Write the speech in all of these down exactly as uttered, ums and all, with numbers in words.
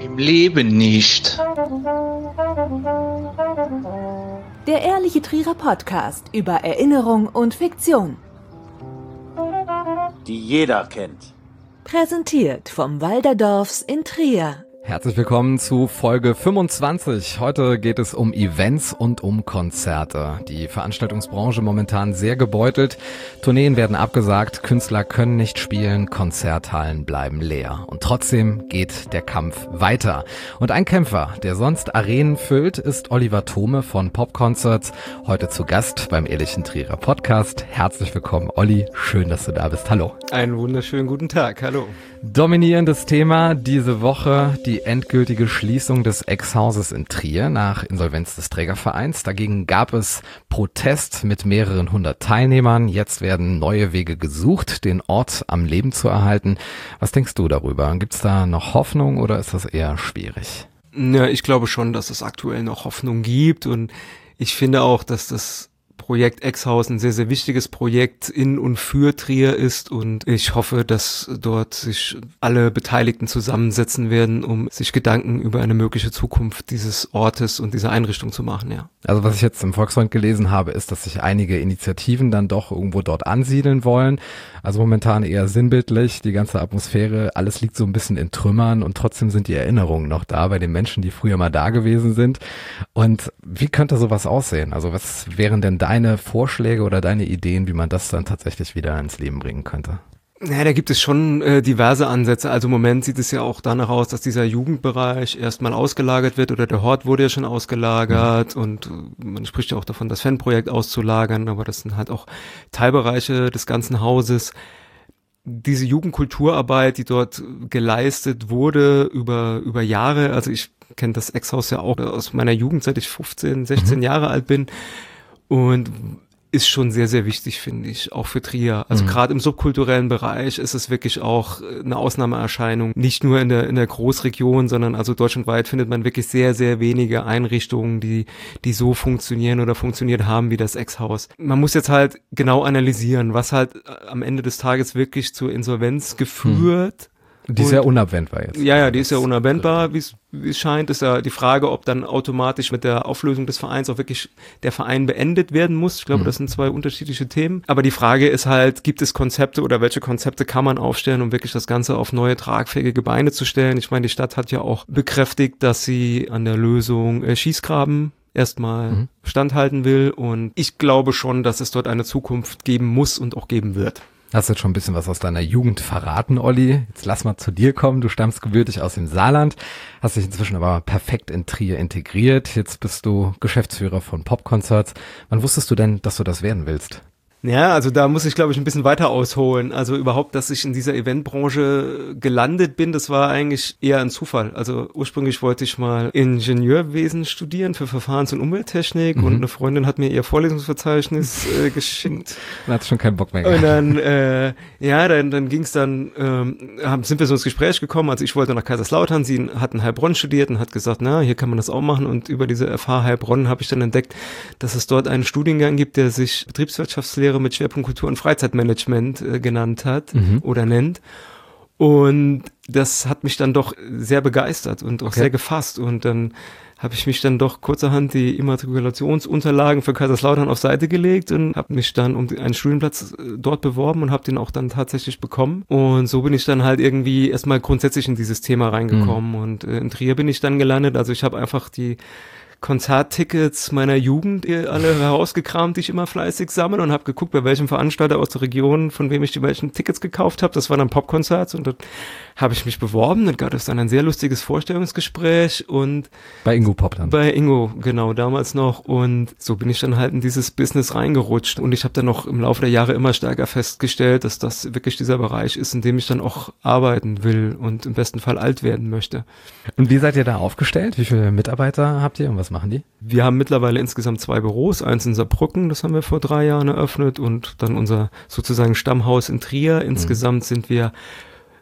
Im Leben nicht. Der Ehrliche Trierer Podcast über Erinnerung und Fiktion. Die jeder kennt. Präsentiert vom Walderdorfs in Trier. Herzlich willkommen zu Folge fünfundzwanzig. Heute geht es um Events und um Konzerte. Die Veranstaltungsbranche momentan sehr gebeutelt. Tourneen werden abgesagt, Künstler können nicht spielen, Konzerthallen bleiben leer. Und trotzdem geht der Kampf weiter. Und ein Kämpfer, der sonst Arenen füllt, ist Oliver Thome von Popconcerts. Heute zu Gast beim Ehrlichen Trierer Podcast. Herzlich willkommen, Olli. Schön, dass du da bist. Hallo. Einen wunderschönen guten Tag. Hallo. Dominierendes Thema diese Woche, die endgültige Schließung des Ex-Hauses in Trier nach Insolvenz des Trägervereins. Dagegen gab es Protest mit mehreren hundert Teilnehmern. Jetzt werden neue Wege gesucht, den Ort am Leben zu erhalten. Was denkst du darüber? Gibt es da noch Hoffnung oder ist das eher schwierig? Ja, ich glaube schon, dass es aktuell noch Hoffnung gibt und ich finde auch, dass das Projekt Ex-Haus ein sehr, sehr wichtiges Projekt in und für Trier ist und ich hoffe, dass dort sich alle Beteiligten zusammensetzen werden, um sich Gedanken über eine mögliche Zukunft dieses Ortes und dieser Einrichtung zu machen, ja. Also was ich jetzt im Volksfreund gelesen habe, ist, dass sich einige Initiativen dann doch irgendwo dort ansiedeln wollen. Also momentan eher sinnbildlich, die ganze Atmosphäre, alles liegt so ein bisschen in Trümmern und trotzdem sind die Erinnerungen noch da bei den Menschen, die früher mal da gewesen sind. Und wie könnte sowas aussehen? Also was wären denn deine Vorschläge oder deine Ideen, wie man das dann tatsächlich wieder ins Leben bringen könnte? Ja, da gibt es schon äh, diverse Ansätze. Also im Moment sieht es ja auch danach aus, dass dieser Jugendbereich erstmal ausgelagert wird oder der Hort wurde ja schon ausgelagert mhm. und äh, man spricht ja auch davon, das Fanprojekt auszulagern, aber das sind halt auch Teilbereiche des ganzen Hauses. Diese Jugendkulturarbeit, die dort geleistet wurde über über Jahre, also ich kenne das Ex-Haus ja auch aus meiner Jugend, seit ich fünfzehn, sechzehn mhm. Jahre alt bin und ist schon sehr, sehr wichtig, finde ich, auch für Trier. Also mhm. gerade im subkulturellen Bereich ist es wirklich auch eine Ausnahmeerscheinung. Nicht nur in der in der Großregion, sondern also deutschlandweit findet man wirklich sehr, sehr wenige Einrichtungen, die die so funktionieren oder funktioniert haben wie das Ex-Haus. Man muss jetzt halt genau analysieren, was halt am Ende des Tages wirklich zur Insolvenz geführt. Mhm. Die ist ja unabwendbar jetzt. Ja, ja, die ist ja unabwendbar, wie es scheint. Ist ja die Frage, ob dann automatisch mit der Auflösung des Vereins auch wirklich der Verein beendet werden muss. Ich glaube, mhm. das sind zwei unterschiedliche Themen. Aber die Frage ist halt, gibt es Konzepte oder welche Konzepte kann man aufstellen, um wirklich das Ganze auf neue, tragfähige Beine zu stellen? Ich meine, die Stadt hat ja auch bekräftigt, dass sie an der Lösung äh, Schießgraben erstmal mhm. standhalten will. Und ich glaube schon, dass es dort eine Zukunft geben muss und auch geben wird. Hast jetzt schon ein bisschen was aus deiner Jugend verraten, Olli. Jetzt lass mal zu dir kommen. Du stammst gebürtig aus dem Saarland, hast dich inzwischen aber perfekt in Trier integriert. Jetzt bist du Geschäftsführer von Popconcerts. Wann wusstest du denn, dass du das werden willst? Ja, also da muss ich, glaube ich, ein bisschen weiter ausholen. Also überhaupt, dass ich in dieser Eventbranche gelandet bin, das war eigentlich eher ein Zufall. Also ursprünglich wollte ich mal Ingenieurwesen studieren für Verfahrens- und Umwelttechnik mhm. und eine Freundin hat mir ihr Vorlesungsverzeichnis äh, geschickt. Dann hat schon keinen Bock mehr gehabt. Und dann, äh, ja, dann, dann ging es dann, ähm, haben, sind wir so ins Gespräch gekommen. Also ich wollte nach Kaiserslautern, sie hat in Heilbronn studiert und hat gesagt, na, hier kann man das auch machen. Und über diese F H Heilbronn habe ich dann entdeckt, dass es dort einen Studiengang gibt, der sich Betriebswirtschaftslehre mit Schwerpunkt Kultur- und Freizeitmanagement äh, genannt hat mhm. oder nennt. Und das hat mich dann doch sehr begeistert und auch okay. sehr gefasst. Und dann habe ich mich dann doch kurzerhand die Immatrikulationsunterlagen für Kaiserslautern auf Seite gelegt und habe mich dann um einen Studienplatz dort beworben und habe den auch dann tatsächlich bekommen. Und so bin ich dann halt irgendwie erstmal grundsätzlich in dieses Thema reingekommen. Mhm. Und äh, in Trier bin ich dann gelandet. Also ich habe einfach die Konzerttickets meiner Jugend alle herausgekramt, die ich immer fleißig sammle und habe geguckt, bei welchem Veranstalter aus der Region, von wem ich die welchen Tickets gekauft habe. Das waren dann Popconcerts und dort habe ich mich beworben. Dann gab es dann ein sehr lustiges Vorstellungsgespräch und bei Ingo Pop dann. Bei Ingo, genau, damals noch. Und so bin ich dann halt in dieses Business reingerutscht. Und ich habe dann noch im Laufe der Jahre immer stärker festgestellt, dass das wirklich dieser Bereich ist, in dem ich dann auch arbeiten will und im besten Fall alt werden möchte. Und wie seid ihr da aufgestellt? Wie viele Mitarbeiter habt ihr und was machen die? Wir haben mittlerweile insgesamt zwei Büros. Eins in Saarbrücken, das haben wir vor drei Jahren eröffnet und dann unser sozusagen Stammhaus in Trier. Insgesamt mhm. sind wir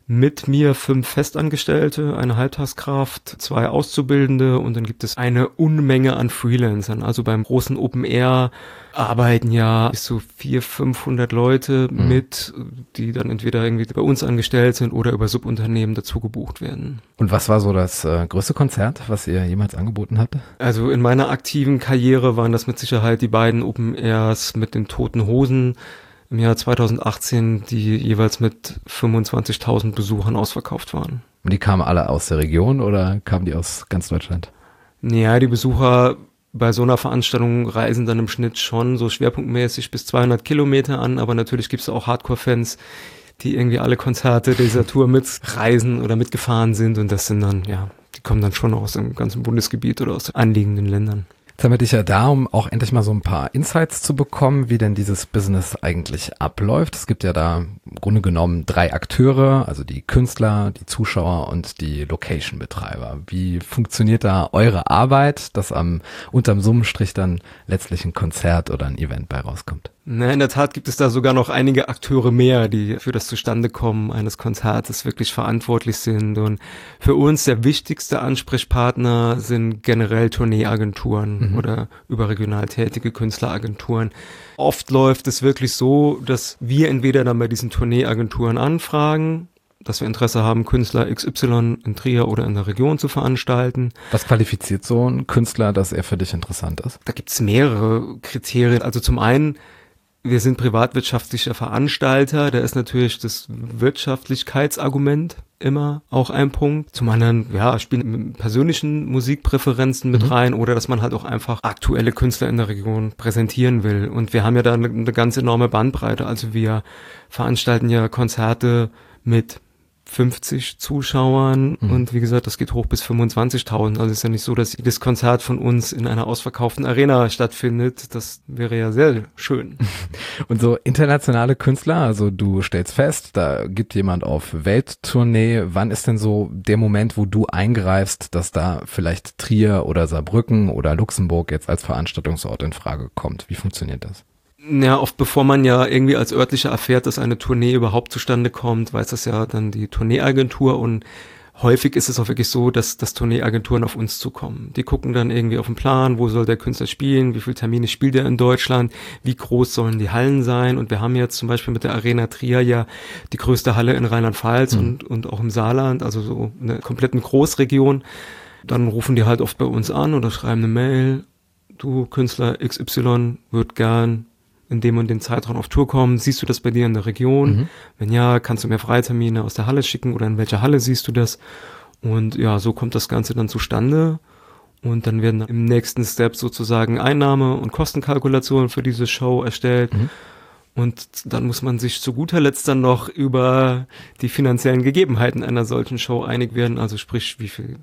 mit mir fünf Festangestellte, eine Halbtagskraft, zwei Auszubildende und dann gibt es eine Unmenge an Freelancern. Also beim großen Open Air arbeiten ja bis zu vierhundert, fünfhundert Leute mhm. mit, die dann entweder irgendwie bei uns angestellt sind oder über Subunternehmen dazu gebucht werden. Und was war so das äh, größte Konzert, was ihr jemals angeboten habt? Also in meiner aktiven Karriere waren das mit Sicherheit die beiden Open Airs mit den Toten Hosen im Jahr zweitausendachtzehn, die jeweils mit fünfundzwanzigtausend Besuchern ausverkauft waren. Und die kamen alle aus der Region oder kamen die aus ganz Deutschland? Ja, die Besucher bei so einer Veranstaltung reisen dann im Schnitt schon so schwerpunktmäßig bis zweihundert Kilometer an, aber natürlich gibt es auch Hardcore-Fans, die irgendwie alle Konzerte dieser Tour mitreisen oder mitgefahren sind und das sind dann, ja, die kommen dann schon aus dem ganzen Bundesgebiet oder aus den anliegenden Ländern. Jetzt haben wir dich ja da, um auch endlich mal so ein paar Insights zu bekommen, wie denn dieses Business eigentlich abläuft. Es gibt ja da im Grunde genommen drei Akteure, also die Künstler, die Zuschauer und die Location-Betreiber. Wie funktioniert da eure Arbeit, dass am unterm Summenstrich dann letztlich ein Konzert oder ein Event bei rauskommt? Na, in der Tat gibt es da sogar noch einige Akteure mehr, die für das Zustandekommen eines Konzertes wirklich verantwortlich sind. Und für uns der wichtigste Ansprechpartner sind generell Tourneeagenturen mhm. oder überregional tätige Künstleragenturen. Oft läuft es wirklich so, dass wir entweder dann bei diesen Tourneeagenturen anfragen, dass wir Interesse haben, Künstler X Y in Trier oder in der Region zu veranstalten. Was qualifiziert so ein Künstler, dass er für dich interessant ist? Da gibt es mehrere Kriterien. Also zum einen, wir sind privatwirtschaftlicher Veranstalter, da ist natürlich das Wirtschaftlichkeitsargument immer auch ein Punkt. Zum anderen, ja, spielen persönlichen Musikpräferenzen mit mhm. rein oder dass man halt auch einfach aktuelle Künstler in der Region präsentieren will. Und wir haben ja da eine, eine ganz enorme Bandbreite. Also wir veranstalten ja Konzerte mit fünfzig Zuschauern mhm. und wie gesagt, das geht hoch bis fünfundzwanzigtausend. Also es ist ja nicht so, dass jedes Konzert von uns in einer ausverkauften Arena stattfindet. Das wäre ja sehr schön. Und so internationale Künstler, also du stellst fest, da gibt jemand auf Welttournee. Wann ist denn so der Moment, wo du eingreifst, dass da vielleicht Trier oder Saarbrücken oder Luxemburg jetzt als Veranstaltungsort in Frage kommt? Wie funktioniert das? Ja, oft bevor man ja irgendwie als örtlicher erfährt, dass eine Tournee überhaupt zustande kommt, weiß das ja dann die Tourneeagentur und häufig ist es auch wirklich so, dass, dass Tourneeagenturen auf uns zukommen. Die gucken dann irgendwie auf den Plan, wo soll der Künstler spielen, wie viele Termine spielt er in Deutschland, wie groß sollen die Hallen sein und wir haben jetzt zum Beispiel mit der Arena Trier ja die größte Halle in Rheinland-Pfalz mhm. und, und auch im Saarland, also so eine kompletten Großregion. Dann rufen die halt oft bei uns an oder schreiben eine Mail, du Künstler X Y würd gern in dem und den Zeitraum auf Tour kommen, siehst du das bei dir in der Region? Mhm. Wenn ja, kannst du mir Freitermine aus der Halle schicken oder in welcher Halle siehst du das? Und ja, so kommt das Ganze dann zustande und dann werden im nächsten Step sozusagen Einnahme- und Kostenkalkulationen für diese Show erstellt mhm. und dann muss man sich zu guter Letzt dann noch über die finanziellen Gegebenheiten einer solchen Show einig werden, also sprich, wie viel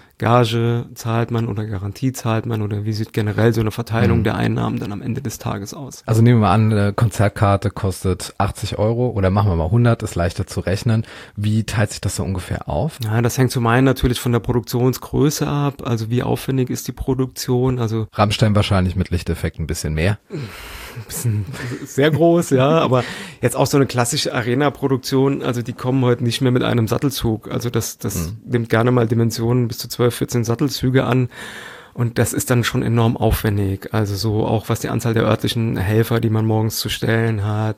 Gage zahlt man oder Garantie zahlt man oder wie sieht generell so eine Verteilung mhm. der Einnahmen dann am Ende des Tages aus? Also nehmen wir mal an, eine Konzertkarte kostet achtzig Euro oder machen wir mal hundert, ist leichter zu rechnen. Wie teilt sich das so ungefähr auf? Ja, das hängt zum einen natürlich von der Produktionsgröße ab, also wie aufwendig ist die Produktion. Also Rammstein wahrscheinlich mit Lichteffekt ein bisschen mehr. Ein bisschen sehr groß, ja, aber jetzt auch so eine klassische Arena-Produktion, also die kommen heute nicht mehr mit einem Sattelzug, also das, das mhm. nimmt gerne mal Dimensionen bis zu zwölf, vierzehn Sattelzüge an und das ist dann schon enorm aufwendig, also so auch was die Anzahl der örtlichen Helfer, die man morgens zu stellen hat,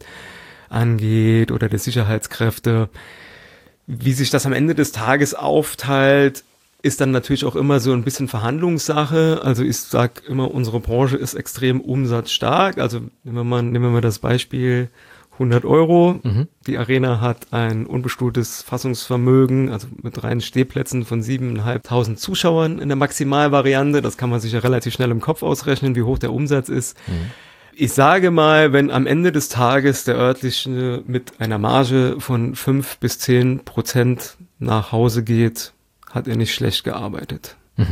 angeht oder der Sicherheitskräfte. Wie sich das am Ende des Tages aufteilt, ist dann natürlich auch immer so ein bisschen Verhandlungssache. Also ich sag immer, unsere Branche ist extrem umsatzstark. Also nehmen wir mal, nehmen wir mal das Beispiel hundert Euro. Mhm. Die Arena hat ein unbestuhltes Fassungsvermögen, also mit reinen Stehplätzen von siebeneinhalbtausend Zuschauern in der Maximalvariante. Das kann man sich ja relativ schnell im Kopf ausrechnen, wie hoch der Umsatz ist. Mhm. Ich sage mal, wenn am Ende des Tages der örtliche mit einer Marge von fünf bis zehn Prozent nach Hause geht, hat er nicht schlecht gearbeitet. Mhm.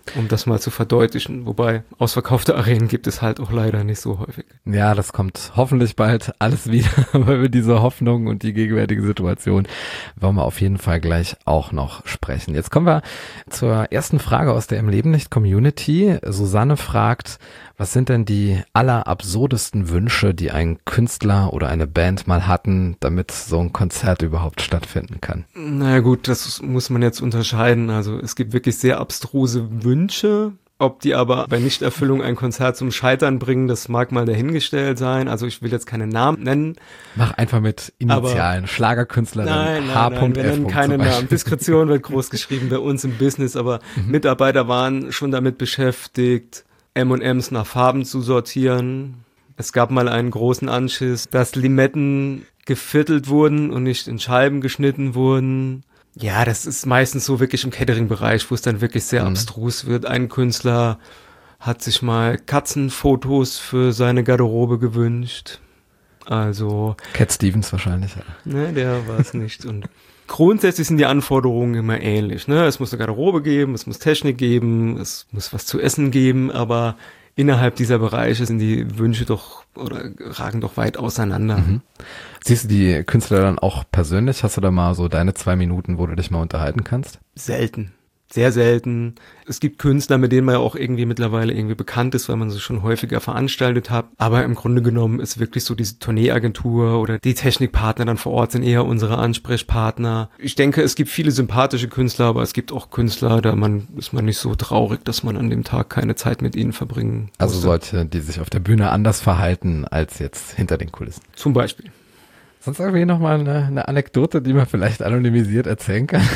um das mal zu verdeutlichen. Wobei ausverkaufte Arenen gibt es halt auch leider nicht so häufig. Ja, das kommt hoffentlich bald alles wieder, weil wir diese Hoffnung und die gegenwärtige Situation wollen wir auf jeden Fall gleich auch noch sprechen. Jetzt kommen wir zur ersten Frage aus der Im Leben nicht Community. Susanne fragt, was sind denn die allerabsurdesten Wünsche, die ein Künstler oder eine Band mal hatten, damit so ein Konzert überhaupt stattfinden kann? Na gut, das muss man jetzt unterscheiden. Also es gibt wirklich sehr abstruse Wünsche. Ob die aber bei Nichterfüllung ein Konzert zum Scheitern bringen, das mag mal dahingestellt sein. Also ich will jetzt keine Namen nennen. Mach einfach mit Initialen. Aber Schlagerkünstlerin nein, nein, H. nein, wir F. nennen keine Namen. Diskretion wird groß geschrieben bei uns im Business, aber mhm. Mitarbeiter waren schon damit beschäftigt, M und M's nach Farben zu sortieren. Es gab mal einen großen Anschiss, dass Limetten geviertelt wurden und nicht in Scheiben geschnitten wurden. Ja, das ist meistens so wirklich im Catering-Bereich, wo es dann wirklich sehr mhm. abstrus wird. Ein Künstler hat sich mal Katzenfotos für seine Garderobe gewünscht. Also Cat Stevens wahrscheinlich. Ja. Ne, der war es nicht. Und grundsätzlich sind die Anforderungen immer ähnlich. Ne? Es muss eine Garderobe geben, es muss Technik geben, es muss was zu essen geben, aber innerhalb dieser Bereiche sind die Wünsche doch oder ragen doch weit auseinander. Mhm. Siehst du die Künstler dann auch persönlich? Hast du da mal so deine zwei Minuten, wo du dich mal unterhalten kannst? Selten. Sehr selten. Es gibt Künstler, mit denen man ja auch irgendwie mittlerweile irgendwie bekannt ist, weil man sie schon häufiger veranstaltet hat. Aber im Grunde genommen ist wirklich so diese Tourneeagentur oder die Technikpartner dann vor Ort sind eher unsere Ansprechpartner. Ich denke, es gibt viele sympathische Künstler, aber es gibt auch Künstler, da man, ist man nicht so traurig, dass man an dem Tag keine Zeit mit ihnen verbringen muss. Also solche, die sich auf der Bühne anders verhalten als jetzt hinter den Kulissen. Zum Beispiel. Sonst irgendwie nochmal eine, eine Anekdote, die man vielleicht anonymisiert erzählen kann?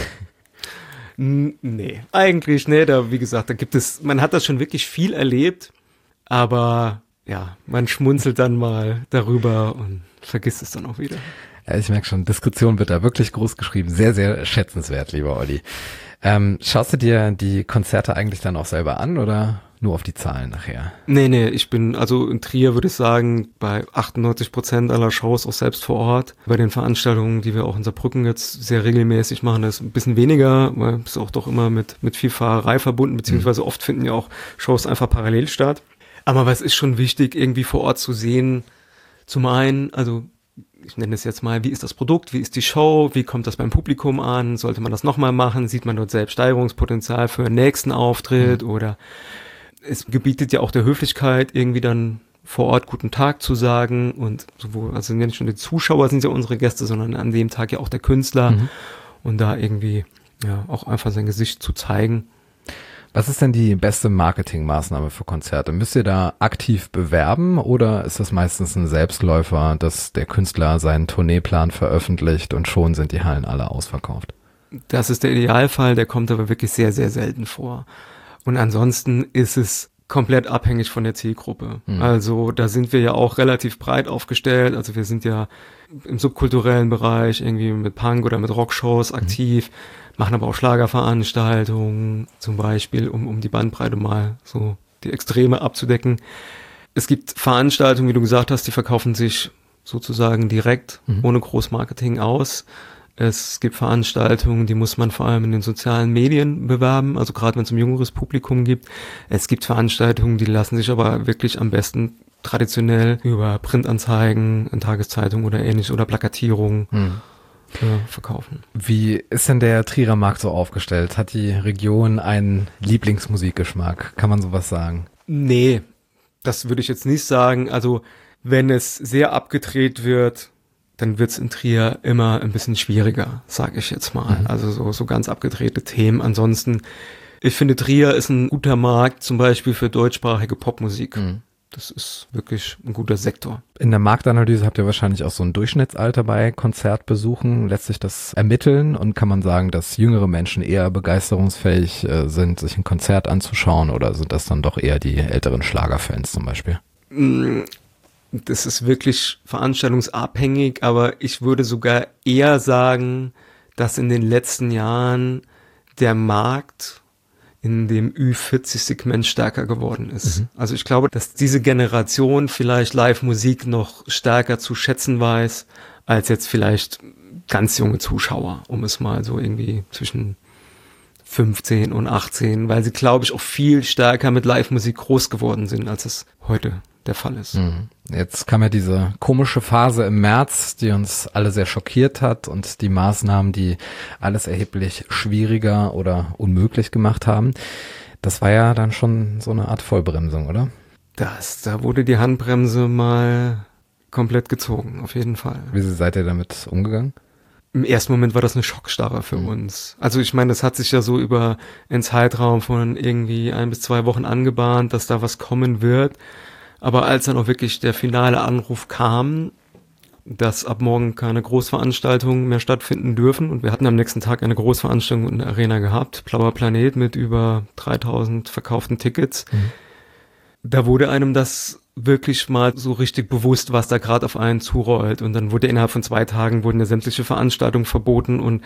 Nee, eigentlich, ne, da, wie gesagt, da gibt es, man hat das schon wirklich viel erlebt, aber ja, man schmunzelt dann mal darüber und vergisst es dann auch wieder. Ja, ich merke schon, Diskretion wird da wirklich groß geschrieben, sehr, sehr schätzenswert, lieber Olli. Ähm, schaust du dir die Konzerte eigentlich dann auch selber an oder nur auf die Zahlen nachher? Nee, nee, ich bin, also in Trier würde ich sagen, bei achtundneunzig Prozent aller Shows auch selbst vor Ort. Bei den Veranstaltungen, die wir auch in Saarbrücken jetzt sehr regelmäßig machen, das ist ein bisschen weniger, weil es auch doch immer mit, mit viel Fahrerei verbunden, beziehungsweise oft finden ja auch Shows einfach parallel statt. Aber was ist schon wichtig, irgendwie vor Ort zu sehen? Zum einen, also ich nenne es jetzt mal, wie ist das Produkt, wie ist die Show, wie kommt das beim Publikum an, sollte man das nochmal machen, sieht man dort selbst Steigerungspotenzial für einen nächsten Auftritt mhm. oder es gebietet ja auch der Höflichkeit, irgendwie dann vor Ort guten Tag zu sagen und sowohl, also nicht nur die Zuschauer sind ja unsere Gäste, sondern an dem Tag ja auch der Künstler mhm. und da irgendwie ja auch einfach sein Gesicht zu zeigen. Was ist denn die beste Marketingmaßnahme für Konzerte? Müsst ihr da aktiv bewerben oder ist das meistens ein Selbstläufer, dass der Künstler seinen Tourneeplan veröffentlicht und schon sind die Hallen alle ausverkauft? Das ist der Idealfall, der kommt aber wirklich sehr, sehr selten vor. Und ansonsten ist es komplett abhängig von der Zielgruppe. Mhm. Also da sind wir ja auch relativ breit aufgestellt. Also wir sind ja im subkulturellen Bereich irgendwie mit Punk oder mit Rockshows aktiv, mhm. machen aber auch Schlagerveranstaltungen zum Beispiel, um, um die Bandbreite mal so die Extreme abzudecken. Es gibt Veranstaltungen, wie du gesagt hast, die verkaufen sich sozusagen direkt, mhm. ohne Großmarketing aus. Es gibt Veranstaltungen, die muss man vor allem in den sozialen Medien bewerben, also gerade wenn es um jüngeres Publikum gibt. Es gibt Veranstaltungen, die lassen sich aber wirklich am besten traditionell über Printanzeigen, in Tageszeitungen oder ähnlich oder Plakatierungen hm. äh, verkaufen. Wie ist denn der Trierer Markt so aufgestellt? Hat die Region einen Lieblingsmusikgeschmack? Kann man sowas sagen? Nee, das würde ich jetzt nicht sagen. Also wenn es sehr abgedreht wird, dann wird's in Trier immer ein bisschen schwieriger, sage ich jetzt mal. Mhm. Also so, so ganz abgedrehte Themen. Ansonsten, ich finde, Trier ist ein guter Markt, zum Beispiel für deutschsprachige Popmusik. Mhm. Das ist wirklich ein guter Sektor. In der Marktanalyse habt ihr wahrscheinlich auch so ein Durchschnittsalter bei Konzertbesuchen. Lässt sich das ermitteln und kann man sagen, dass jüngere Menschen eher begeisterungsfähig äh, sind, sich ein Konzert anzuschauen oder sind das dann doch eher die älteren Schlagerfans zum Beispiel? Mhm. Das ist wirklich veranstaltungsabhängig, aber ich würde sogar eher sagen, dass in den letzten Jahren der Markt in dem Ü vierzig Segment stärker geworden ist. Mhm. Also ich glaube, dass diese Generation vielleicht Live-Musik noch stärker zu schätzen weiß, als jetzt vielleicht ganz junge Zuschauer, um es mal so irgendwie zwischen fünfzehn und achtzehn, weil sie, glaube ich, auch viel stärker mit Live-Musik groß geworden sind, als es heute der Fall ist. Jetzt kam ja diese komische Phase im März, die uns alle sehr schockiert hat und die Maßnahmen, die alles erheblich schwieriger oder unmöglich gemacht haben. Das war ja dann schon so eine Art Vollbremsung, oder? Das, da wurde die Handbremse mal komplett gezogen, auf jeden Fall. Wie seid ihr damit umgegangen? Im ersten Moment war das eine Schockstarre für mhm. uns. Also ich meine, das hat sich ja so über einen Zeitraum von irgendwie ein bis zwei Wochen angebahnt, dass da was kommen wird. Aber als dann auch wirklich der finale Anruf kam, dass ab morgen keine Großveranstaltungen mehr stattfinden dürfen, und wir hatten am nächsten Tag eine Großveranstaltung in der Arena gehabt, Blauer Planet mit über dreitausend verkauften Tickets, mhm. da wurde einem das wirklich mal so richtig bewusst, was da gerade auf einen zurollt. Und dann wurde innerhalb von zwei Tagen wurden ja sämtliche Veranstaltungen verboten und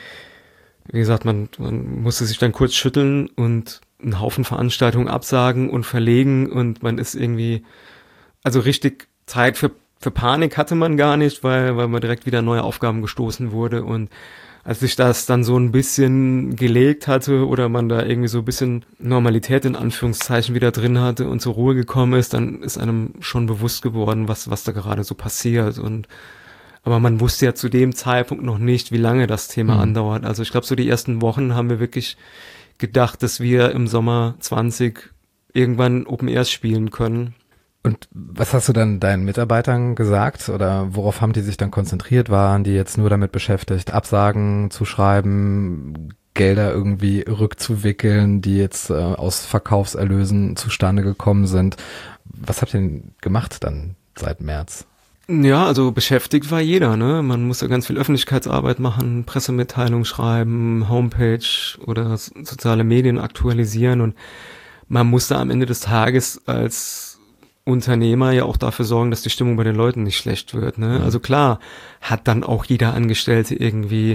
wie gesagt, man, man musste sich dann kurz schütteln und einen Haufen Veranstaltungen absagen und verlegen und man ist irgendwie, also richtig Zeit für, für Panik hatte man gar nicht, weil, weil man direkt wieder neue Aufgaben gestoßen wurde. Und als sich das dann so ein bisschen gelegt hatte oder man da irgendwie so ein bisschen Normalität in Anführungszeichen wieder drin hatte und zur Ruhe gekommen ist, dann ist einem schon bewusst geworden, was, was da gerade so passiert. Und aber man wusste ja zu dem Zeitpunkt noch nicht, wie lange das Thema mhm. andauert. Also ich glaube, so die ersten Wochen haben wir wirklich gedacht, dass wir im Sommer zwanzig irgendwann Open Airs spielen können. Und was hast du dann deinen Mitarbeitern gesagt oder worauf haben die sich dann konzentriert? Waren die jetzt nur damit beschäftigt, Absagen zu schreiben, Gelder irgendwie rückzuwickeln, die jetzt äh, aus Verkaufserlösen zustande gekommen sind? Was habt ihr denn gemacht dann seit März? Ja, also beschäftigt war jeder, ne? Man musste ganz viel Öffentlichkeitsarbeit machen, Pressemitteilung schreiben, Homepage oder soziale Medien aktualisieren und man musste am Ende des Tages als Unternehmer ja auch dafür sorgen, dass die Stimmung bei den Leuten nicht schlecht wird, ne? Also klar, hat dann auch jeder Angestellte irgendwie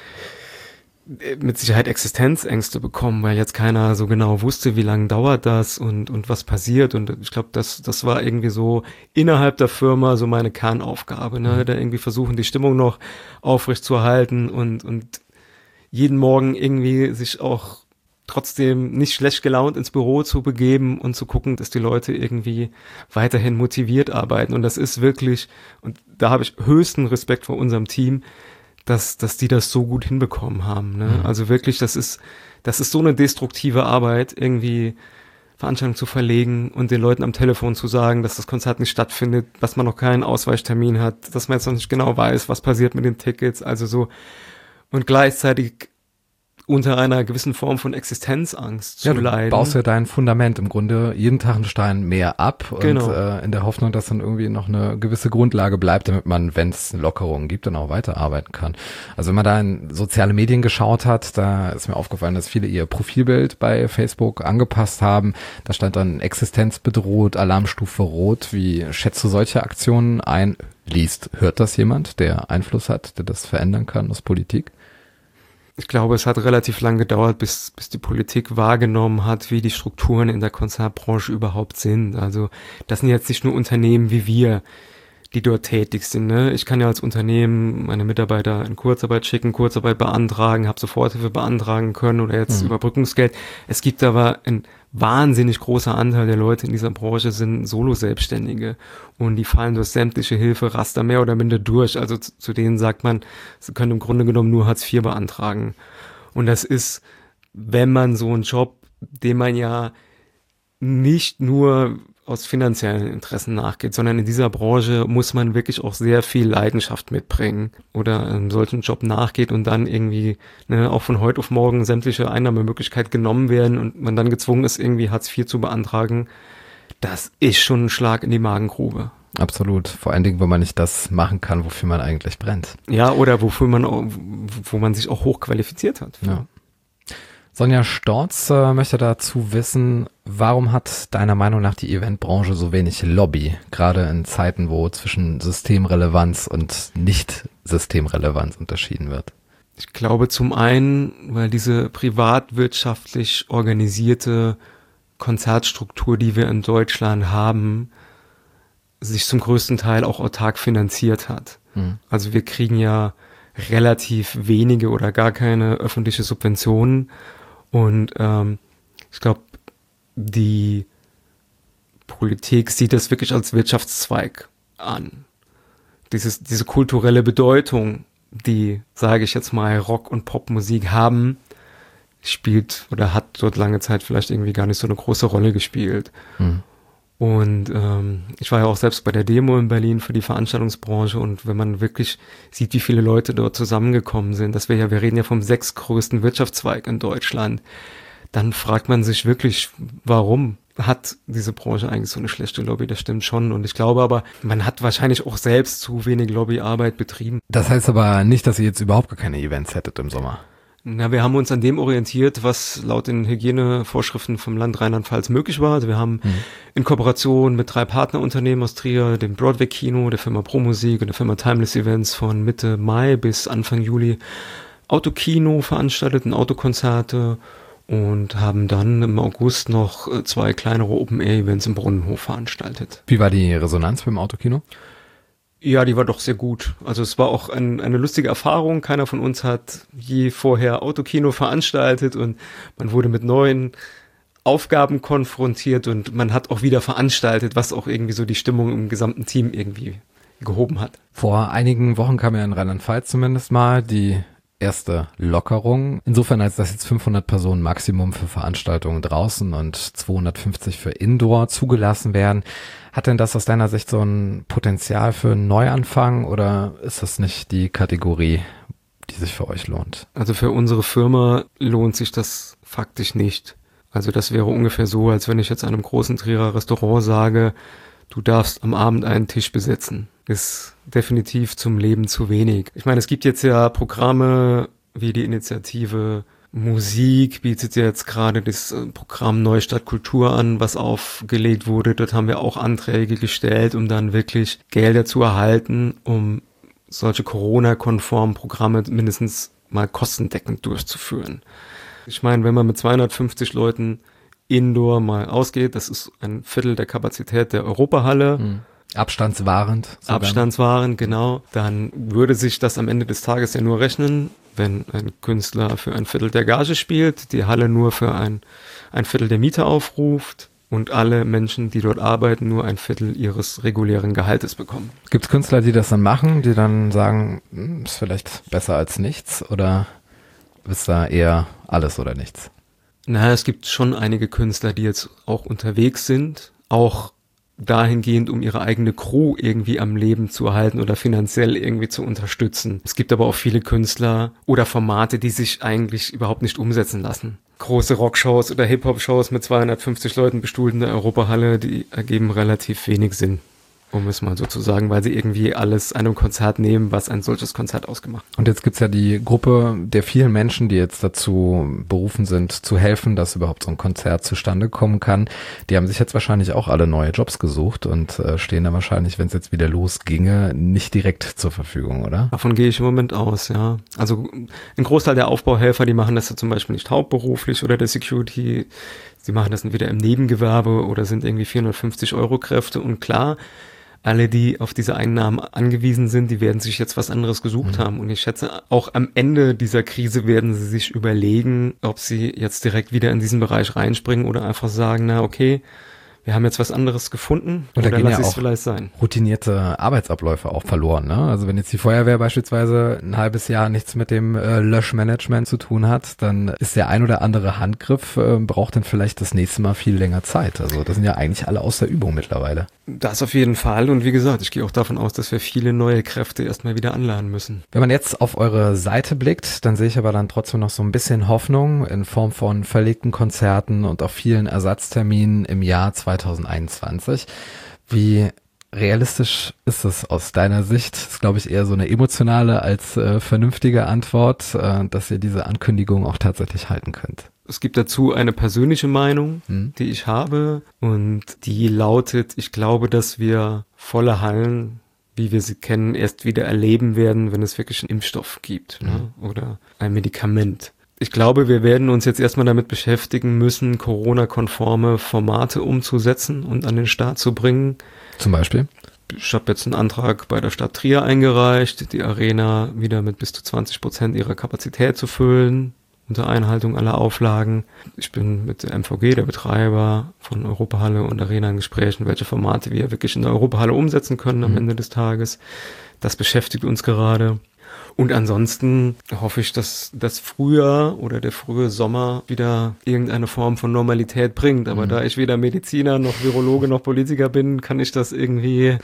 mit Sicherheit Existenzängste bekommen, weil jetzt keiner so genau wusste, wie lange dauert das und und was passiert. Und ich glaube, das das war irgendwie so innerhalb der Firma so meine Kernaufgabe, ne? Da irgendwie versuchen, die Stimmung noch aufrecht zu erhalten und und jeden Morgen irgendwie sich auch trotzdem nicht schlecht gelaunt ins Büro zu begeben und zu gucken, dass die Leute irgendwie weiterhin motiviert arbeiten. Und das ist wirklich, und da habe ich höchsten Respekt vor unserem Team, dass dass die das so gut hinbekommen haben, ne? Mhm. Also wirklich, das ist das ist so eine destruktive Arbeit, irgendwie Veranstaltungen zu verlegen und den Leuten am Telefon zu sagen, dass das Konzert nicht stattfindet, dass man noch keinen Ausweichtermin hat, dass man jetzt noch nicht genau weiß, was passiert mit den Tickets, also so, und gleichzeitig unter einer gewissen Form von Existenzangst zu ja, du leiden. Du baust ja dein Fundament im Grunde jeden Tag einen Stein mehr ab genau. und äh, in der Hoffnung, dass dann irgendwie noch eine gewisse Grundlage bleibt, damit man, wenn es Lockerungen gibt, dann auch weiterarbeiten kann. Also wenn man da in soziale Medien geschaut hat, da ist mir aufgefallen, dass viele ihr Profilbild bei Facebook angepasst haben. Da stand dann existenzbedroht, Alarmstufe rot. Wie schätzt du solche Aktionen ein? Liest, hört das jemand, der Einfluss hat, der das verändern kann aus Politik? Ich glaube, es hat relativ lang gedauert, bis, bis die Politik wahrgenommen hat, wie die Strukturen in der Konzertbranche überhaupt sind. Also das sind jetzt nicht nur Unternehmen wie wir, die dort tätig sind, ne? Ich kann ja als Unternehmen meine Mitarbeiter in Kurzarbeit schicken, Kurzarbeit beantragen, habe Soforthilfe beantragen können oder jetzt mhm. Überbrückungsgeld. Es gibt aber ein wahnsinnig großer Anteil der Leute in dieser Branche sind Solo-Selbstständige und die fallen durch sämtliche Hilferaster mehr oder minder durch. Also zu, zu denen sagt man, sie können im Grunde genommen nur Hartz vier beantragen. Und das ist, wenn man so einen Job, den man ja nicht nur aus finanziellen Interessen nachgeht, sondern in dieser Branche muss man wirklich auch sehr viel Leidenschaft mitbringen oder einem solchen Job nachgeht und dann irgendwie ne, auch von heute auf morgen sämtliche Einnahmemöglichkeit genommen werden und man dann gezwungen ist, irgendwie Hartz vier zu beantragen. Das ist schon ein Schlag in die Magengrube. Absolut. Vor allen Dingen, wo man nicht das machen kann, wofür man eigentlich brennt. Ja, oder wofür man, auch, wo man sich auch hochqualifiziert hat. Ja. Sonja Storz äh, möchte dazu wissen, warum hat deiner Meinung nach die Eventbranche so wenig Lobby, gerade in Zeiten, wo zwischen Systemrelevanz und Nicht-Systemrelevanz unterschieden wird? Ich glaube zum einen, weil diese privatwirtschaftlich organisierte Konzertstruktur, die wir in Deutschland haben, sich zum größten Teil auch autark finanziert hat. Mhm. Also wir kriegen ja relativ wenige oder gar keine öffentliche Subventionen Und ähm, ich glaube, die Politik sieht das wirklich als Wirtschaftszweig an. Dieses, diese kulturelle Bedeutung, die, sage ich jetzt mal, Rock- und Popmusik haben, spielt oder hat dort lange Zeit vielleicht irgendwie gar nicht so eine große Rolle gespielt. Mhm. Und ähm, ich war ja auch selbst bei der Demo in Berlin für die Veranstaltungsbranche, und wenn man wirklich sieht, wie viele Leute dort zusammengekommen sind, dass wir ja, wir reden ja vom sechstgrößten Wirtschaftszweig in Deutschland, dann fragt man sich wirklich, warum hat diese Branche eigentlich so eine schlechte Lobby? Das stimmt schon. Und ich glaube aber, man hat wahrscheinlich auch selbst zu wenig Lobbyarbeit betrieben. Das heißt aber nicht, dass ihr jetzt überhaupt gar keine Events hättet im Sommer. Na, wir haben uns an dem orientiert, was laut den Hygienevorschriften vom Land Rheinland-Pfalz möglich war. Also wir haben hm. in Kooperation mit drei Partnerunternehmen aus Trier, dem Broadway Kino, der Firma Pro Musik und der Firma Timeless Events von Mitte Mai bis Anfang Juli Autokino veranstaltet, Autokonzerte, und haben dann im August noch zwei kleinere Open-Air-Events im Brunnenhof veranstaltet. Wie war die Resonanz beim Autokino? Ja, die war doch sehr gut. Also es war auch ein, eine lustige Erfahrung. Keiner von uns hat je vorher Autokino veranstaltet, und man wurde mit neuen Aufgaben konfrontiert und man hat auch wieder veranstaltet, was auch irgendwie so die Stimmung im gesamten Team irgendwie gehoben hat. Vor einigen Wochen kam ja in Rheinland-Pfalz zumindest mal die erste Lockerung. Insofern, als dass jetzt fünfhundert Personen Maximum für Veranstaltungen draußen und zweihundertfünfzig für Indoor zugelassen werden. Hat denn das aus deiner Sicht so ein Potenzial für einen Neuanfang, oder ist das nicht die Kategorie, die sich für euch lohnt? Also für unsere Firma lohnt sich das faktisch nicht. Also das wäre ungefähr so, als wenn ich jetzt einem großen Trierer Restaurant sage, du darfst am Abend einen Tisch besetzen. Ist definitiv zum Leben zu wenig. Ich meine, es gibt jetzt ja Programme wie die Initiative Musik, bietet ja jetzt gerade das Programm Neustadt Kultur an, was aufgelegt wurde. Dort haben wir auch Anträge gestellt, um dann wirklich Gelder zu erhalten, um solche Corona-konformen Programme mindestens mal kostendeckend durchzuführen. Ich meine, wenn man mit zweihundertfünfzig Leuten Indoor mal ausgeht, das ist ein Viertel der Kapazität der Europahalle. Hm. Abstandswahrend. Sogar. Abstandswahrend, genau. Dann würde sich das am Ende des Tages ja nur rechnen, wenn ein Künstler für ein Viertel der Gage spielt, die Halle nur für ein, ein Viertel der Miete aufruft und alle Menschen, die dort arbeiten, nur ein Viertel ihres regulären Gehaltes bekommen. Gibt es Künstler, die das dann machen, die dann sagen, ist vielleicht besser als nichts, oder ist da eher alles oder nichts? Na, es gibt schon einige Künstler, die jetzt auch unterwegs sind, auch dahingehend, um ihre eigene Crew irgendwie am Leben zu erhalten oder finanziell irgendwie zu unterstützen. Es gibt aber auch viele Künstler oder Formate, die sich eigentlich überhaupt nicht umsetzen lassen. Große Rockshows oder Hip-Hop-Shows mit zweihundertfünfzig Leuten bestuhlt in der Europahalle, die ergeben relativ wenig Sinn, um es mal so zu sagen, weil sie irgendwie alles einem Konzert nehmen, was ein solches Konzert ausgemacht hat. Und jetzt gibt's ja die Gruppe der vielen Menschen, die jetzt dazu berufen sind, zu helfen, dass überhaupt so ein Konzert zustande kommen kann. Die haben sich jetzt wahrscheinlich auch alle neue Jobs gesucht und äh, stehen da wahrscheinlich, wenn es jetzt wieder losginge, nicht direkt zur Verfügung, oder? Davon gehe ich im Moment aus, ja. Also ein Großteil der Aufbauhelfer, die machen das ja zum Beispiel nicht hauptberuflich, oder der Security, sie machen das entweder im Nebengewerbe oder sind irgendwie vierhundertfünfzig Euro Kräfte, und klar, alle, die auf diese Einnahmen angewiesen sind, die werden sich jetzt was anderes gesucht mhm. haben. Und ich schätze, auch am Ende dieser Krise werden sie sich überlegen, ob sie jetzt direkt wieder in diesen Bereich reinspringen oder einfach sagen, na okay, wir haben jetzt was anderes gefunden, oder lass ja ich es auch vielleicht sein. Routinierte Arbeitsabläufe auch verloren, ne? Also wenn jetzt die Feuerwehr beispielsweise ein halbes Jahr nichts mit dem äh, Löschmanagement zu tun hat, dann ist der ein oder andere Handgriff, äh, braucht dann vielleicht das nächste Mal viel länger Zeit. Also das sind ja eigentlich alle aus der Übung mittlerweile. Das auf jeden Fall, und wie gesagt, ich gehe auch davon aus, dass wir viele neue Kräfte erstmal wieder anladen müssen. Wenn man jetzt auf eure Seite blickt, dann sehe ich aber dann trotzdem noch so ein bisschen Hoffnung in Form von verlegten Konzerten und auch vielen Ersatzterminen im Jahr zweitausendeinundzwanzig. Wie realistisch ist es aus deiner Sicht? Das ist, glaube ich, eher so eine emotionale als äh, vernünftige Antwort, äh, dass ihr diese Ankündigung auch tatsächlich halten könnt. Es gibt dazu eine persönliche Meinung, hm. die ich habe, und die lautet, ich glaube, dass wir volle Hallen, wie wir sie kennen, erst wieder erleben werden, wenn es wirklich einen Impfstoff gibt, hm. ne? Oder ein Medikament. Ich glaube, wir werden uns jetzt erstmal damit beschäftigen müssen, Corona-konforme Formate umzusetzen und an den Start zu bringen. Zum Beispiel? Ich habe jetzt einen Antrag bei der Stadt Trier eingereicht, die Arena wieder mit bis zu zwanzig Prozent ihrer Kapazität zu füllen, unter Einhaltung aller Auflagen. Ich bin mit der M V G, der Betreiber von Europahalle und Arena, in Gesprächen, welche Formate wir wirklich in der Europahalle umsetzen können am mhm. Ende des Tages. Das beschäftigt uns gerade. Und ansonsten hoffe ich, dass das Frühjahr oder der frühe Sommer wieder irgendeine Form von Normalität bringt. Aber mhm. da ich weder Mediziner noch Virologe noch Politiker bin, kann ich das irgendwie...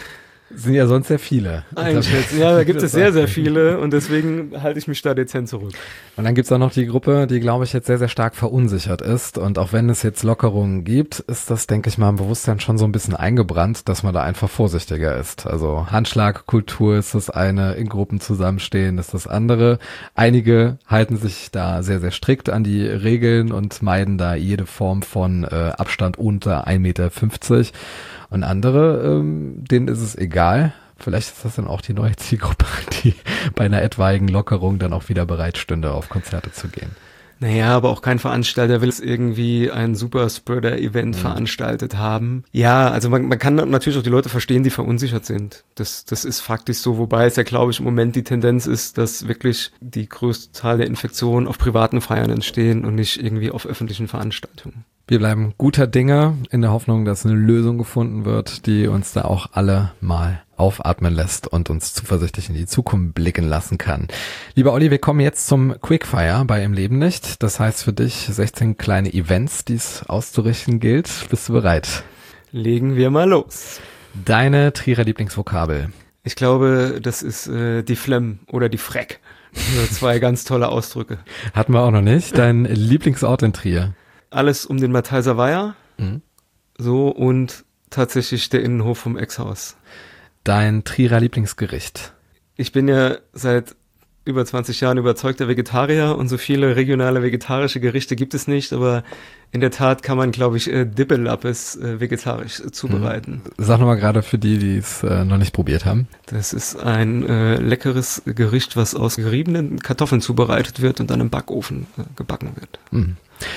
Sind ja sonst sehr viele. Einschätzen. Ja, da gibt es sehr, sehr viele und deswegen halte ich mich da dezent zurück. Und dann gibt es auch noch die Gruppe, die, glaube ich, jetzt sehr, sehr stark verunsichert ist. Und auch wenn es jetzt Lockerungen gibt, ist das, denke ich mal, im Bewusstsein schon so ein bisschen eingebrannt, dass man da einfach vorsichtiger ist. Also Handschlagkultur ist das eine, in Gruppen zusammenstehen ist das andere. Einige halten sich da sehr, sehr strikt an die Regeln und meiden da jede Form von äh, Abstand unter ein Meter fünfzig. Und andere, ähm, denen ist es egal. Vielleicht ist das dann auch die neue Zielgruppe, die bei einer etwaigen Lockerung dann auch wieder bereit stünde, auf Konzerte zu gehen. Naja, aber auch kein Veranstalter will es irgendwie ein Super-Spreader-Event mhm. veranstaltet haben. Ja, also man, man kann natürlich auch die Leute verstehen, die verunsichert sind. Das, das ist faktisch so, wobei es ja, glaube ich, im Moment die Tendenz ist, dass wirklich die größte Zahl der Infektionen auf privaten Feiern entstehen und nicht irgendwie auf öffentlichen Veranstaltungen. Wir bleiben guter Dinge in der Hoffnung, dass eine Lösung gefunden wird, die uns da auch alle mal aufatmen lässt und uns zuversichtlich in die Zukunft blicken lassen kann. Lieber Olli, wir kommen jetzt zum Quickfire bei Im Leben nicht. Das heißt für dich sechzehn kleine Events, die es auszurichten gilt. Bist du bereit? Legen wir mal los. Deine Trierer Lieblingsvokabel? Ich glaube, das ist äh, die Flemm oder die Freck. Also zwei ganz tolle Ausdrücke. Hatten wir auch noch nicht. Dein Lieblingsort in Trier? Alles um den Matheiser Weiher, mhm. so und tatsächlich der Innenhof vom Ex-Haus. Dein Trierer Lieblingsgericht? Ich bin ja seit über zwanzig Jahren überzeugter Vegetarier und so viele regionale vegetarische Gerichte gibt es nicht, aber in der Tat kann man, glaube ich, äh, Dippelappes äh, vegetarisch äh, zubereiten. Sag nochmal gerade für die, die es äh, noch nicht probiert haben. Das ist ein äh, leckeres Gericht, was aus geriebenen Kartoffeln zubereitet wird und dann im Backofen äh, gebacken wird. Mhm.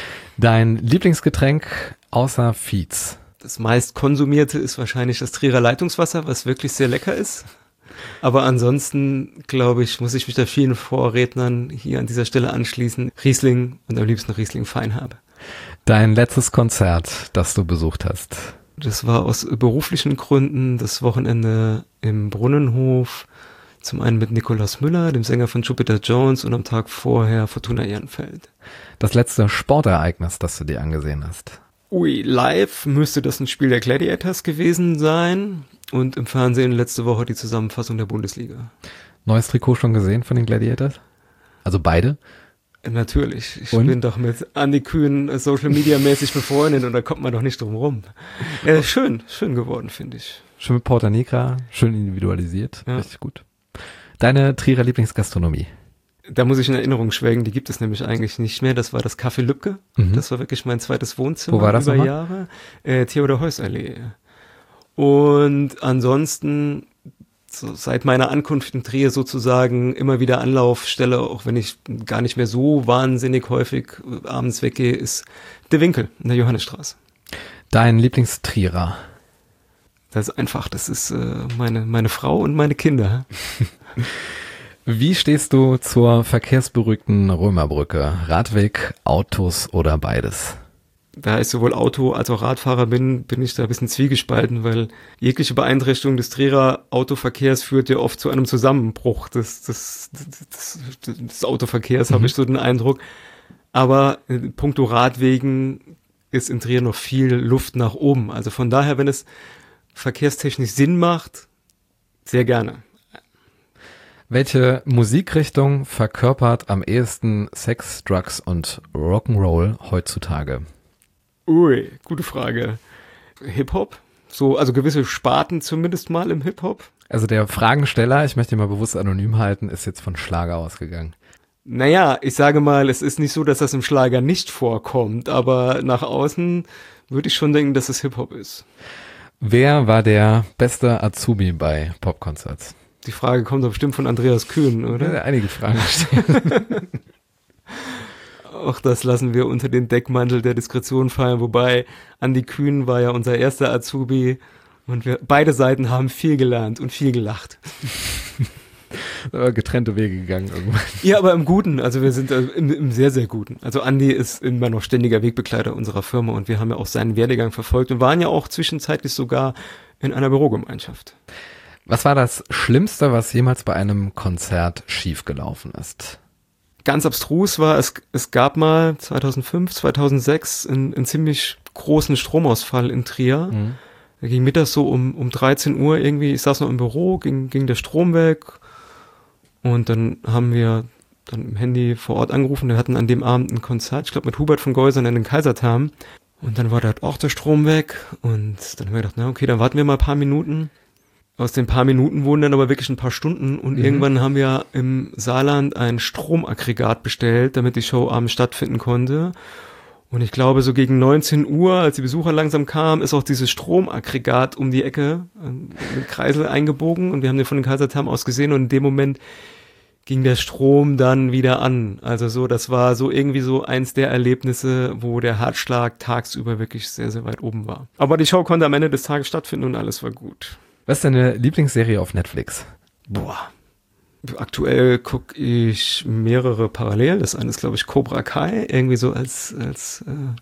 Dein Lieblingsgetränk außer Fietz? Das meist konsumierte ist wahrscheinlich das Trierer Leitungswasser, was wirklich sehr lecker ist. Aber ansonsten, glaube ich, muss ich mich da vielen Vorrednern hier an dieser Stelle anschließen. Riesling und am liebsten Riesling Feinherbe. Dein letztes Konzert, das du besucht hast? Das war aus beruflichen Gründen das Wochenende im Brunnenhof. Zum einen mit Nikolaus Müller, dem Sänger von Jupiter Jones, und am Tag vorher Fortuna Ehrenfeld. Das letzte Sportereignis, das du dir angesehen hast? Ui, live müsste das ein Spiel der Gladiators gewesen sein und im Fernsehen letzte Woche die Zusammenfassung der Bundesliga. Neues Trikot schon gesehen von den Gladiators? Also beide? Natürlich. Ich und? bin doch mit Andi Kühn Social Media mäßig befreundet und da kommt man doch nicht drum rum. Äh, schön, schön geworden, finde ich. Schön mit Porta Negra, schön individualisiert, ja. Richtig gut. Deine Trierer Lieblingsgastronomie? Da muss ich in Erinnerung schwelgen, die gibt es nämlich eigentlich nicht mehr. Das war das Café Lübke. Mhm. Das war wirklich mein zweites Wohnzimmer. Wo war das über nochmal? Jahre. Äh, Theodor-Heuss-Allee. Und ansonsten, so seit meiner Ankunft in Trier sozusagen, immer wieder Anlaufstelle, auch wenn ich gar nicht mehr so wahnsinnig häufig abends weggehe, ist der Winkel in der Johannesstraße. Dein Lieblingstrierer? Das ist einfach, das ist äh, meine, meine Frau und meine Kinder. Wie stehst du zur verkehrsberuhigten Römerbrücke? Radweg, Autos oder beides? Da ich sowohl Auto- als auch Radfahrer bin, bin ich da ein bisschen zwiegespalten, weil jegliche Beeinträchtigung des Trierer Autoverkehrs führt ja oft zu einem Zusammenbruch des, des, des, des, des Autoverkehrs, mhm. habe ich so den Eindruck. Aber in puncto Radwegen ist in Trier noch viel Luft nach oben. Also von daher, wenn es verkehrstechnisch Sinn macht, sehr gerne. Welche Musikrichtung verkörpert am ehesten Sex, Drugs und Rock'n'Roll heutzutage? Ui, gute Frage. Hip-Hop? So, also gewisse Sparten zumindest mal im Hip-Hop? Also der Fragensteller, ich möchte ihn mal bewusst anonym halten, ist jetzt von Schlager ausgegangen. Naja, ich sage mal, es ist nicht so, dass das im Schlager nicht vorkommt, aber nach außen würde ich schon denken, dass es Hip-Hop ist. Wer war der beste Azubi bei Popkonzerts? Die Frage kommt doch bestimmt von Andreas Kühn, oder? Ja, einige Fragen stellen. Auch das lassen wir unter den Deckmantel der Diskretion fallen, wobei Andi Kühn war ja unser erster Azubi und wir beide Seiten haben viel gelernt und viel gelacht. getrennte Wege gegangen irgendwann. Ja, aber im Guten, also wir sind also im, im sehr, sehr Guten. Also Andi ist immer noch ständiger Wegbegleiter unserer Firma und wir haben ja auch seinen Werdegang verfolgt und waren ja auch zwischenzeitlich sogar in einer Bürogemeinschaft. Was war das Schlimmste, was jemals bei einem Konzert schiefgelaufen ist? Ganz abstrus war, es, es gab mal zweitausendfünf, zweitausendsechs einen, einen ziemlich großen Stromausfall in Trier. Mhm. Da ging mittags so um, um dreizehn Uhr irgendwie, ich saß noch im Büro, ging, ging der Strom weg und dann haben wir dann im Handy vor Ort angerufen. Wir hatten an dem Abend ein Konzert, ich glaube mit Hubert von Geusern in den Kaiserthermen. Und dann war da auch der Strom weg und dann haben wir gedacht, na okay, dann warten wir mal ein paar Minuten. Aus den paar Minuten wurden dann aber wirklich ein paar Stunden und mhm. irgendwann haben wir im Saarland ein Stromaggregat bestellt, damit die Show abends stattfinden konnte. Und ich glaube, so gegen neunzehn Uhr, als die Besucher langsam kamen, ist auch dieses Stromaggregat um die Ecke mit Kreisel eingebogen und wir haben den von den Kaiserthermen aus gesehen und in dem Moment ging der Strom dann wieder an. Also so, das war so irgendwie so eins der Erlebnisse, wo der Herzschlag tagsüber wirklich sehr, sehr weit oben war. Aber die Show konnte am Ende des Tages stattfinden und alles war gut. Was ist deine Lieblingsserie auf Netflix? Boah. Aktuell gucke ich mehrere parallel. Das eine ist, glaube ich, Cobra Kai, irgendwie so als, als äh,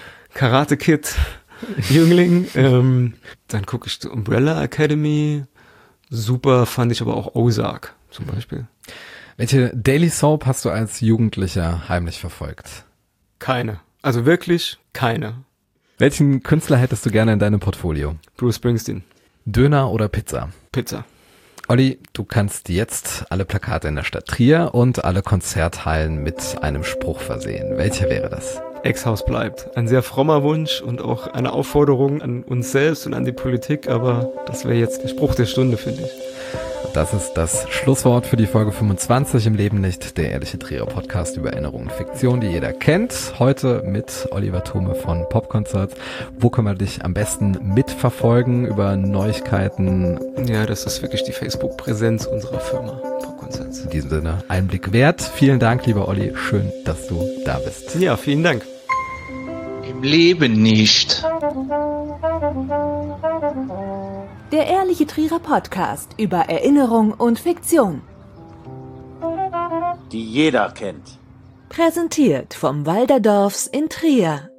Karate-Kid-Jüngling. ähm, dann gucke ich Umbrella Academy. Super fand ich aber auch Ozark zum Beispiel. Welche Daily Soap hast du als Jugendlicher heimlich verfolgt? Keine. Also wirklich keine. Welchen Künstler hättest du gerne in deinem Portfolio? Bruce Springsteen. Döner oder Pizza? Pizza. Olli, du kannst jetzt alle Plakate in der Stadt Trier und alle Konzerthallen mit einem Spruch versehen. Welcher wäre das? Ex-Haus bleibt. Ein sehr frommer Wunsch und auch eine Aufforderung an uns selbst und an die Politik, aber das wäre jetzt der Spruch der Stunde, finde ich. Das ist das Schlusswort für die Folge fünfundzwanzig im Leben nicht, der ehrliche Trierer Podcast über Erinnerung und Fiktion, die jeder kennt. Heute mit Oliver Thome von Popconcerts. Wo können wir dich am besten mitverfolgen über Neuigkeiten? Ja, das ist wirklich die Facebook-Präsenz unserer Firma Popconcerts. In diesem Sinne Einblick wert. Vielen Dank, lieber Olli. Schön, dass du da bist. Ja, vielen Dank. Im Leben nicht. Der ehrliche Trierer Podcast über Erinnerung und Fiktion. Die jeder kennt. Präsentiert vom Walderdorfs in Trier.